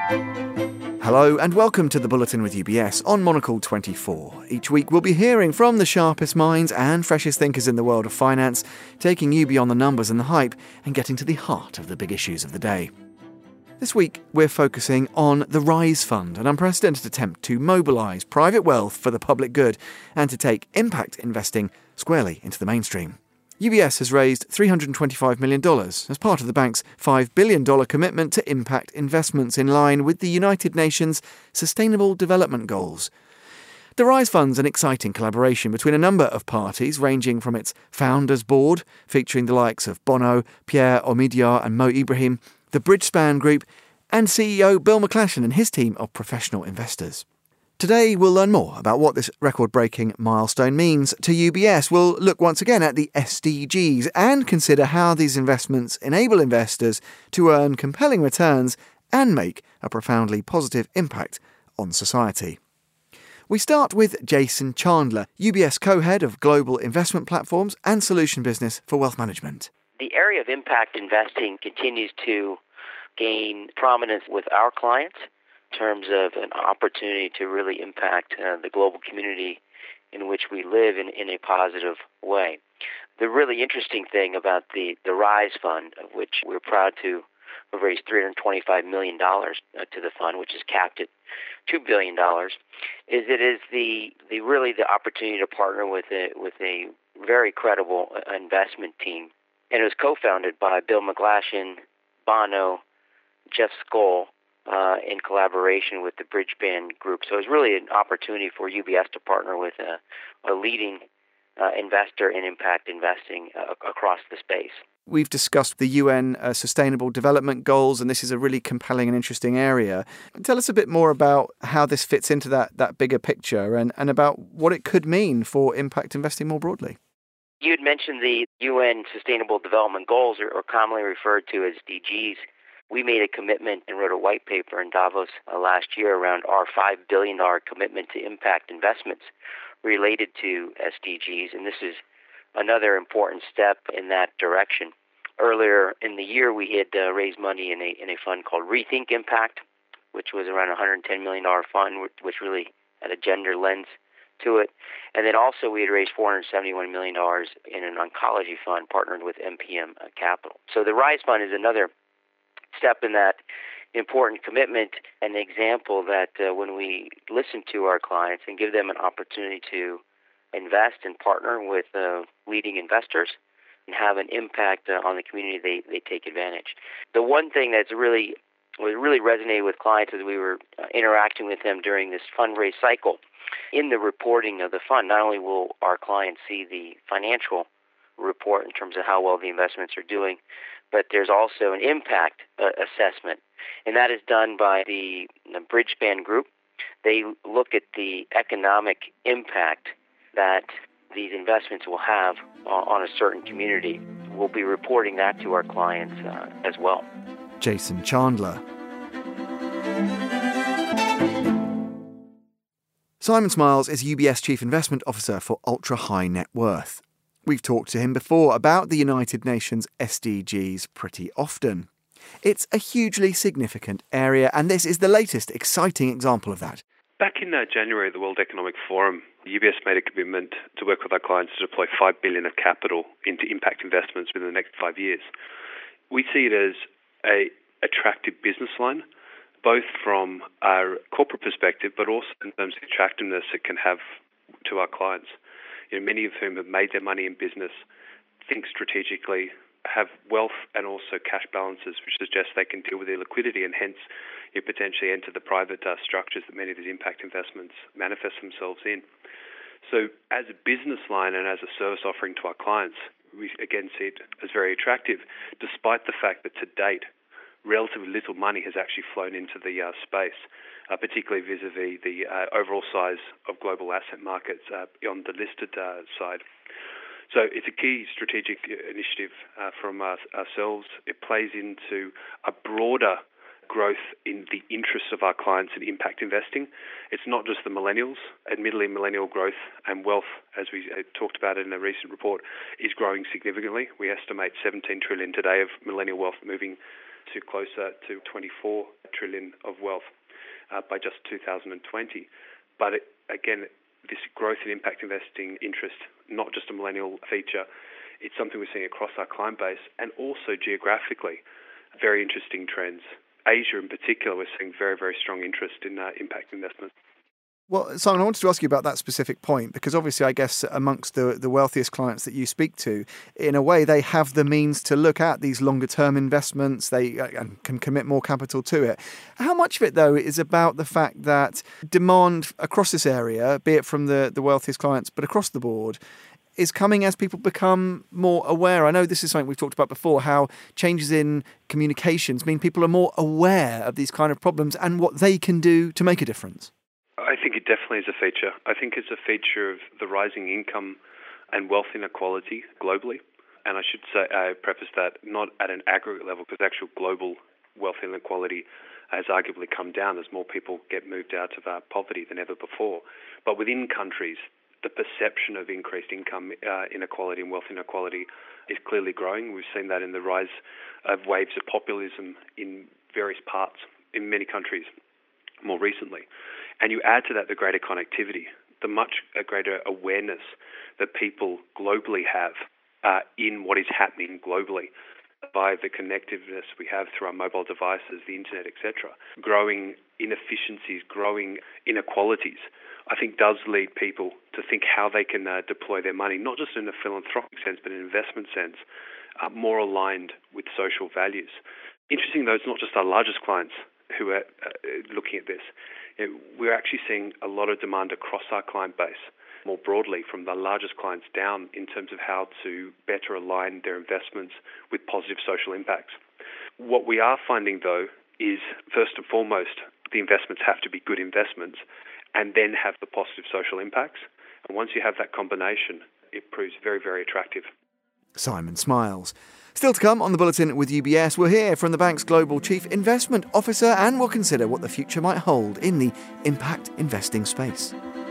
Hello and welcome to the Bulletin with UBS on Monocle 24. Each week we'll be hearing from the sharpest minds and freshest thinkers in the world of finance, taking you beyond the numbers and the hype and getting to the heart of the big issues of the day. This week we're focusing on the Rise Fund, an unprecedented attempt to mobilise private wealth for the public good and to take impact investing squarely into the mainstream. UBS has raised $325 million as part of the bank's $5 billion commitment to impact investments in line with the United Nations Sustainable Development Goals. The Rise Fund's an exciting collaboration between a number of parties, ranging from its founders board, featuring the likes of Bono, Pierre Omidyar and Mo Ibrahim, the Bridgespan Group, and CEO Bill McClashen and his team of professional investors. Today, we'll learn more about what this record-breaking milestone means to UBS. We'll look once again at the SDGs and consider how these investments enable investors to earn compelling returns and make a profoundly positive impact on society. We start with Jason Chandler, UBS co-head of Global Investment Platforms and Solution Business for Wealth Management. The area of impact investing continues to gain prominence with our clients in terms of an opportunity to really impact the global community in which we live in a positive way. The really interesting thing about the Rise Fund, of which we're proud to have raised $325 million to the fund, which is capped at $2 billion, is it is the opportunity to partner with a very credible investment team. And it was co-founded by Bill McClashen, Bono, Jeff Skoll, in collaboration with the Bridgespan Group. So it was really an opportunity for UBS to partner with a leading investor in impact investing across the space. We've discussed the UN Sustainable Development Goals, and this is a really compelling and interesting area. Tell us a bit more about how this fits into that bigger picture and about what it could mean for impact investing more broadly. You had mentioned the UN Sustainable Development Goals, or commonly referred to as SDGs. We made a commitment and wrote a white paper in Davos last year around our $5 billion commitment to impact investments related to SDGs, and this is another important step in that direction. Earlier in the year, we had raised money in a fund called Rethink Impact, which was around a $110 million fund, which really had a gender lens to it. And then also we had raised $471 million in an oncology fund partnered with MPM Capital. So the Rise Fund is another step in that important commitment, an example that when we listen to our clients and give them an opportunity to invest and partner with leading investors and have an impact on the community, they take advantage. The one thing that's really resonated with clients as we were interacting with them during this fundraise cycle, in the reporting of the fund, not only will our clients see the financial report in terms of how well the investments are doing, but there's also an impact assessment, and that is done by the Bridgespan Group. They look at the economic impact that these investments will have on a certain community. We'll be reporting that to our clients as well. Jason Chandler. Simon Smiles is UBS Chief Investment Officer for Ultra High Net Worth. We've talked to him before about the United Nations SDGs pretty often. It's a hugely significant area, and this is the latest exciting example of that. Back in January at the World Economic Forum, UBS made a commitment to work with our clients to deploy $5 billion of capital into impact investments within the next 5 years. We see it as an attractive business line, both from our corporate perspective, but also in terms of the attractiveness it can have to our clients. Many of whom have made their money in business, think strategically, have wealth and also cash balances, which suggests they can deal with their liquidity and hence potentially enter the private structures that many of these impact investments manifest themselves in. So as a business line and as a service offering to our clients, we again see it as very attractive, despite the fact that to date, relatively little money has actually flown into the space, particularly vis-a-vis the overall size of global asset markets on the listed side. So it's a key strategic initiative from ourselves. It plays into a broader growth in the interests of our clients in impact investing. It's not just the millennials. Admittedly, millennial growth and wealth, as we talked about in a recent report, is growing significantly. We estimate $17 trillion today of millennial wealth moving to closer to $24 trillion of wealth by just 2020. But again, this growth in impact investing interest, not just a millennial feature, it's something we're seeing across our client base and also geographically. Very interesting trends. Asia in particular, we're seeing very, very strong interest in impact investments. Well, Simon, I wanted to ask you about that specific point because obviously I guess amongst the wealthiest clients that you speak to, in a way they have the means to look at these longer term investments, they can commit more capital to it. How much of it, though, is about the fact that demand across this area, be it from the wealthiest clients, but across the board, is coming as people become more aware? I know this is something we've talked about before, how changes in communications mean people are more aware of these kind of problems and what they can do to make a difference. I think it definitely is a feature. I think it's a feature of the rising income and wealth inequality globally. And I should say, I preface that not at an aggregate level, because actual global wealth inequality has arguably come down as more people get moved out of poverty than ever before. But within countries, the perception of increased income inequality and wealth inequality is clearly growing. We've seen that in the rise of waves of populism in various parts, in many countries more recently. And you add to that the greater connectivity, the much greater awareness that people globally have in what is happening globally by the connectiveness we have through our mobile devices, the internet, etc. Growing inefficiencies, growing inequalities, I think does lead people to think how they can deploy their money, not just in a philanthropic sense, but in an investment sense, more aligned with social values. Interesting, though, it's not just our largest clients who are looking at this. We're actually seeing a lot of demand across our client base, more broadly, from the largest clients down in terms of how to better align their investments with positive social impacts. What we are finding, though, is first and foremost, the investments have to be good investments and then have the positive social impacts. And once you have that combination, it proves very, very attractive. Simon smiles. Still to come on the Bulletin with UBS, we'll hear from the bank's Global Chief Investment Officer and we'll consider what the future might hold in the impact investing space.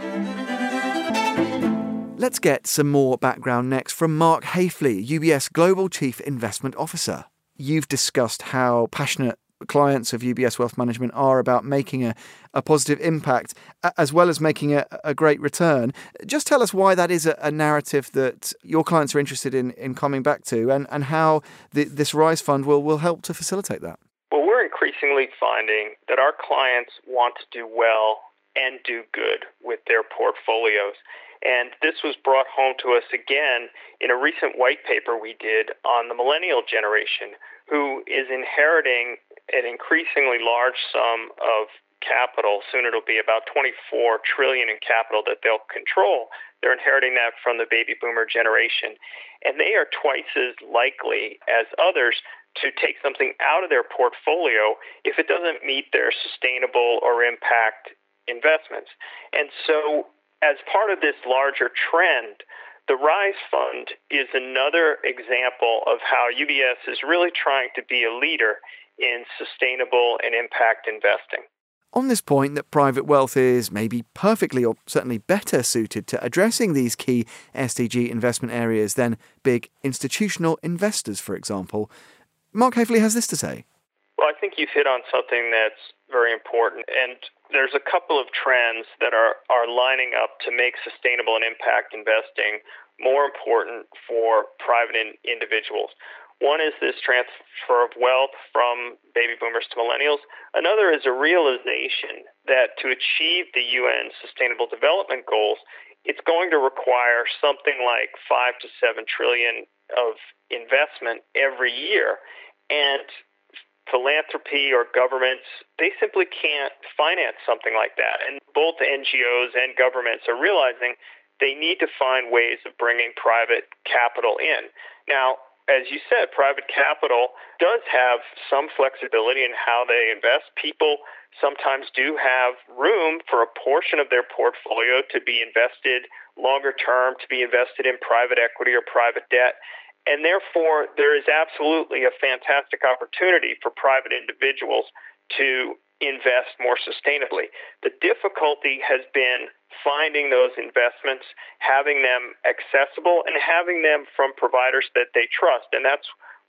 Let's get some more background next from Mark Hafley, UBS Global Chief Investment Officer. You've discussed how passionate clients of UBS Wealth Management are about making a positive impact as well as making a great return. Just tell us why that is a narrative that your clients are interested in coming back to and how this RISE fund will help to facilitate that. Well, we're increasingly finding that our clients want to do well and do good with their portfolios. And this was brought home to us again in a recent white paper we did on the millennial generation, who is inheriting an increasingly large sum of capital. Soon it'll be about $24 trillion in capital that they'll control. They're inheriting that from the baby boomer generation. And they are twice as likely as others to take something out of their portfolio if it doesn't meet their sustainable or impact investments. And so as part of this larger trend, the RISE Fund is another example of how UBS is really trying to be a leader in sustainable and impact investing. On this point that private wealth is maybe perfectly or certainly better suited to addressing these key SDG investment areas than big institutional investors, for example, Mark Hafley has this to say. Well, I think you've hit on something that's very important, and there's a couple of trends that are lining up to make sustainable and impact investing more important for private individuals. One is this transfer of wealth from baby boomers to millennials. Another is a realization that to achieve the UN Sustainable Development Goals, it's going to require something like 5 to 7 trillion of investment every year. And philanthropy or governments, they simply can't finance something like that. And both NGOs and governments are realizing they need to find ways of bringing private capital in. Now, as you said, private capital does have some flexibility in how they invest. People sometimes do have room for a portion of their portfolio to be invested longer term, to be invested in private equity or private debt. And therefore, there is absolutely a fantastic opportunity for private individuals to invest more sustainably. The difficulty has been finding those investments, having them accessible, and having them from providers that they trust. And that's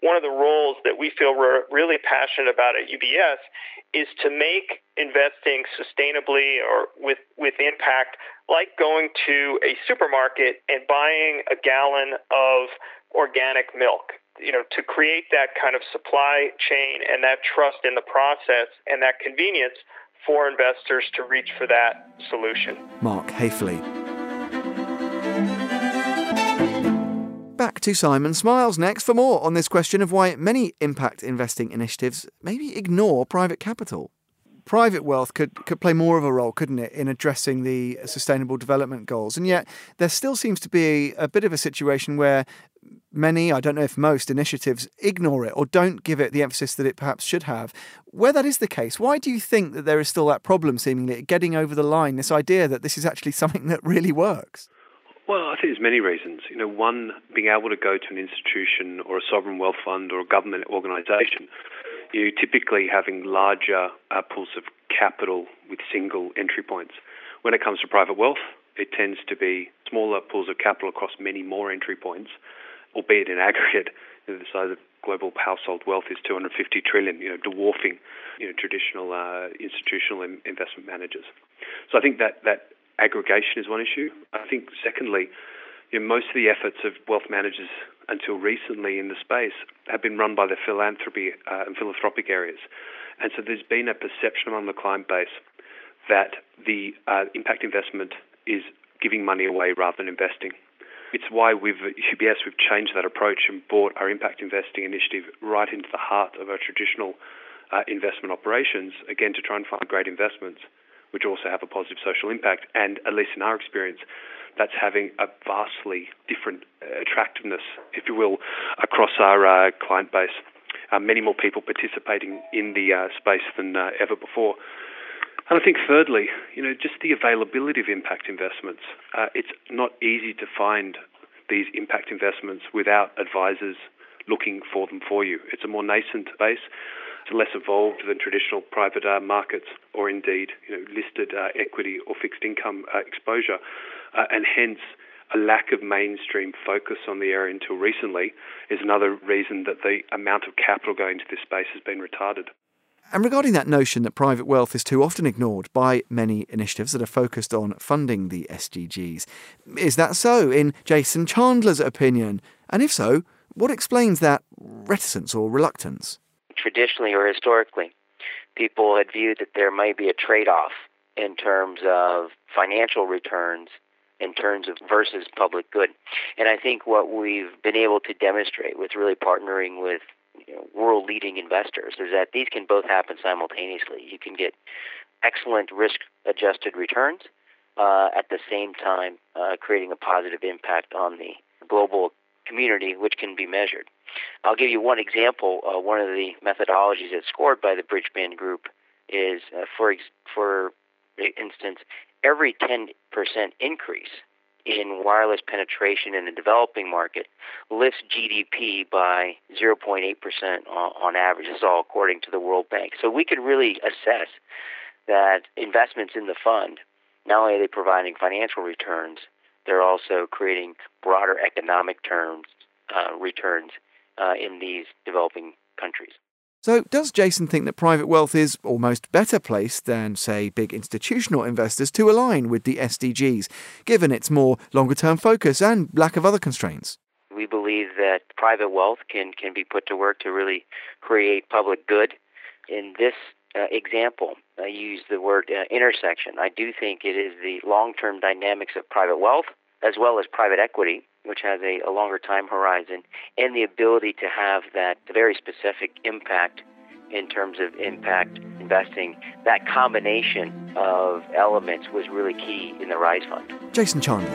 one of the roles that we feel we're really passionate about at UBS is to make investing sustainably or with impact like going to a supermarket and buying a gallon of organic milk. To create that kind of supply chain and that trust in the process and that convenience for investors to reach for that solution. Mark Haefele. Back to Simon Smiles next for more on this question of why many impact investing initiatives maybe ignore private capital. Private wealth could play more of a role, couldn't it, in addressing the Sustainable Development Goals? And yet there still seems to be a bit of a situation where many, I don't know if most, initiatives ignore it or don't give it the emphasis that it perhaps should have. Where that is the case, why do you think that there is still that problem, seemingly, getting over the line, this idea that this is actually something that really works? Well, I think there's many reasons. One, being able to go to an institution or a sovereign wealth fund or a government organisation, typically having larger pools of capital with single entry points. When it comes to private wealth, it tends to be smaller pools of capital across many more entry points, albeit in aggregate, the size of global household wealth is 250 trillion, dwarfing traditional institutional investment managers. So I think that aggregation is one issue. I think, secondly, most of the efforts of wealth managers until recently in the space have been run by the philanthropy and philanthropic areas. And so there's been a perception among the client base that the impact investment is giving money away rather than investing. It's why at UBS we've changed that approach and brought our impact investing initiative right into the heart of our traditional investment operations, again, to try and find great investments which also have a positive social impact. And at least in our experience, that's having a vastly different attractiveness, if you will, across our client base. Many more people participating in the space than ever before. And I think thirdly, just the availability of impact investments. It's not easy to find these impact investments without advisors looking for them for you. It's a more nascent space. It's less evolved than traditional private markets or indeed listed equity or fixed income exposure. And hence, a lack of mainstream focus on the area until recently is another reason that the amount of capital going into this space has been retarded. And regarding that notion that private wealth is too often ignored by many initiatives that are focused on funding the SDGs, is that so in Jason Chandler's opinion? And if so, what explains that reticence or reluctance? Traditionally or historically, people had viewed that there might be a trade-off in terms of financial returns in terms of versus public good. And I think what we've been able to demonstrate with really partnering with world-leading investors is that these can both happen simultaneously. You can get excellent risk-adjusted returns at the same time creating a positive impact on the global community, which can be measured. I'll give you one example. One of the methodologies that's scored by the Bridgeband Group is, for instance, every 10% increase in wireless penetration in the developing market lifts GDP by 0.8% on average. This is all according to the World Bank. So we could really assess that investments in the fund, not only are they providing financial returns, they're also creating broader economic returns in these developing countries. So does Jason think that private wealth is almost better placed than, say, big institutional investors to align with the SDGs, given its more longer-term focus and lack of other constraints? We believe that private wealth can be put to work to really create public good. In this example, I use the word intersection. I do think it is the long-term dynamics of private wealth as well as private equity, which has a longer time horizon, and the ability to have that very specific impact in terms of impact investing. That combination of elements was really key in the Rise Fund. Jason Chandler.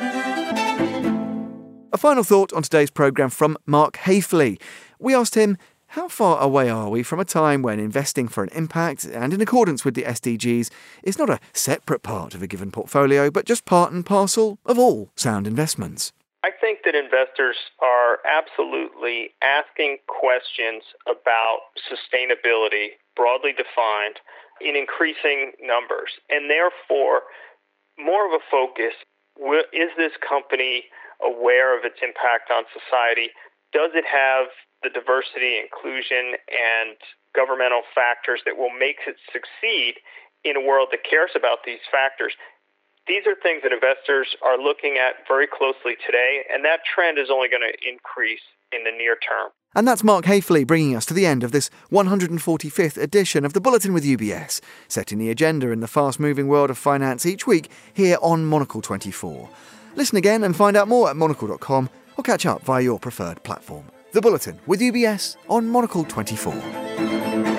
A final thought on today's programme from Mark Haefele. We asked him, how far away are we from a time when investing for an impact and in accordance with the SDGs is not a separate part of a given portfolio, but just part and parcel of all sound investments? I think that investors are absolutely asking questions about sustainability, broadly defined, in increasing numbers. And therefore, more of a focus, is this company aware of its impact on society? Does it have the diversity, inclusion, and governmental factors that will make it succeed in a world that cares about these factors. These are things that investors are looking at very closely today, and that trend is only going to increase in the near term. And that's Mark Haefele bringing us to the end of this 145th edition of the Bulletin with UBS, setting the agenda in the fast-moving world of finance each week here on Monocle 24. Listen again and find out more at monocle.com or catch up via your preferred platform. The Bulletin with UBS on Monocle 24.